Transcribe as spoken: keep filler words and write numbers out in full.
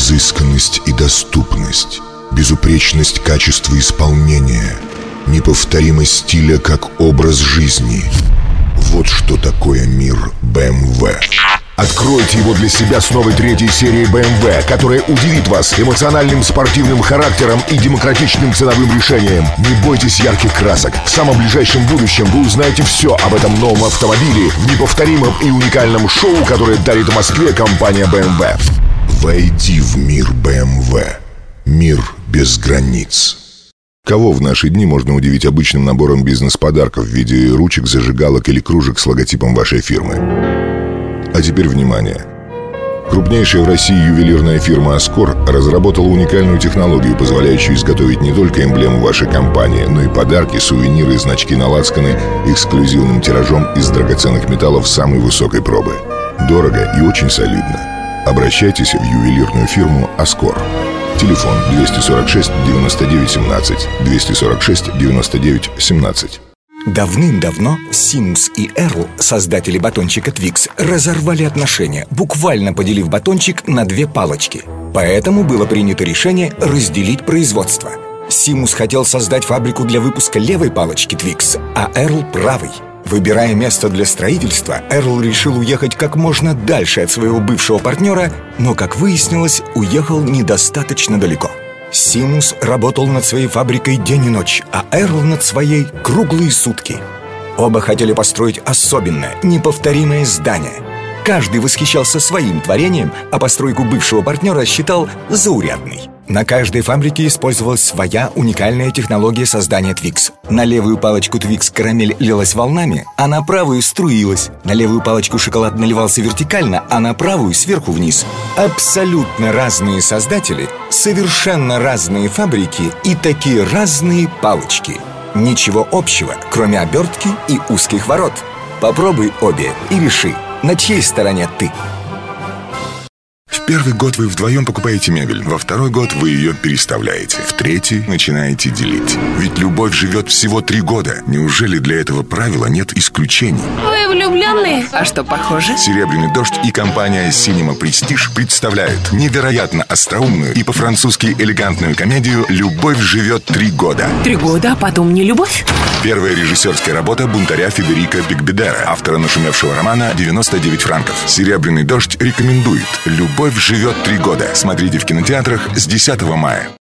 Изысканность и доступность, безупречность качества исполнения, неповторимость стиля как образ жизни. Вот что такое мир бэ эм вэ. Откройте его для себя с новой третьей серией бэ эм вэ, которая удивит вас эмоциональным спортивным характером и демократичным ценовым решением. Не бойтесь ярких красок. В самом ближайшем будущем вы узнаете все об этом новом автомобиле в неповторимом и уникальном шоу, которое дарит Москве компания бэ эм вэ. Войди в мир бэ эм вэ. Мир без границ. Кого в наши дни можно удивить обычным набором бизнес-подарков в виде ручек, зажигалок или кружек с логотипом вашей фирмы? А теперь внимание! Крупнейшая в России ювелирная фирма «Аскор» разработала уникальную технологию, позволяющую изготовить не только эмблему вашей компании, но и подарки, сувениры, значки на лацканы эксклюзивным тиражом из драгоценных металлов самой высокой пробы. Дорого и очень солидно. Обращайтесь в ювелирную фирму «Аскор». Телефон двести сорок шесть девяносто девять семнадцать, двести сорок шесть девяносто девять семнадцать. Давным-давно Симус и Эрл, создатели батончика Твикс, разорвали отношения, буквально поделив батончик на две палочки. Поэтому было принято решение разделить производство. Симус хотел создать фабрику для выпуска левой палочки Твикс, а Эрл – правой. Выбирая место для строительства, Эрл решил уехать как можно дальше от своего бывшего партнера, но, как выяснилось, уехал недостаточно далеко. Симус работал над своей фабрикой день и ночь, а Эрл над своей круглые сутки. Оба хотели построить особенное, неповторимое здание. Каждый восхищался своим творением, а постройку бывшего партнера считал заурядной. На каждой фабрике использовалась своя уникальная технология создания Твикс. На левую палочку Твикс карамель лилась волнами, а на правую струилась. На левую палочку шоколад наливался вертикально, а на правую сверху вниз. Абсолютно разные создатели, совершенно разные фабрики и такие разные палочки. Ничего общего, кроме обертки и узких ворот. Попробуй обе и реши, на чьей стороне ты. В первый год вы вдвоем покупаете мебель, во второй год вы ее переставляете, в третий начинаете делить. Ведь любовь живет всего три года. Неужели для этого правила нет исключений? Вы влюбленные? А что, похоже? «Серебряный дождь» и компания Cinema Prestige представляют невероятно остроумную и по-французски элегантную комедию «Любовь живет три года». Три года, а потом не любовь? Первая режиссерская работа бунтаря Федерико Бигбедера, автора нашумевшего романа «девяносто девять франков». «Серебряный дождь» рекомендует. «Любовь живет три года». Смотрите в кинотеатрах с десятого мая.